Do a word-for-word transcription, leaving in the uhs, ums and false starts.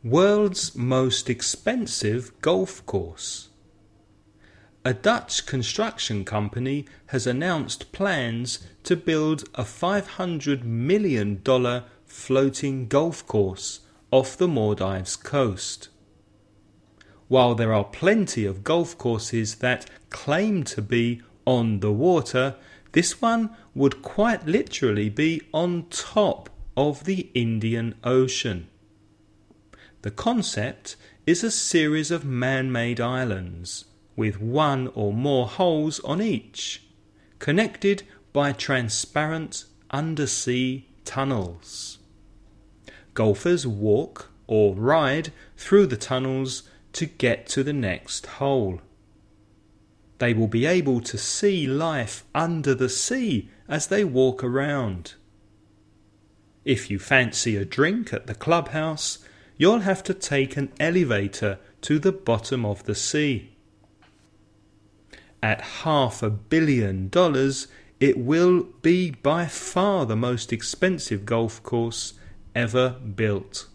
World's most expensive golf course. A Dutch construction company has announced plans to build a five hundred million dollars floating golf course off the Maldives coast. While there are plenty of golf courses that claim to be on the water, this one would quite literally be on top of the Indian Ocean. The concept is a series of man-made islands with one or more holes on each, connected by transparent undersea tunnels. Golfers walk or ride through the tunnels to get to the next hole. They will be able to see life under the sea as they walk around. If you fancy a drink at the clubhouse, you'll have to take an elevator to the bottom of the sea. At half a billion dollars, it will be by far the most expensive golf course ever built.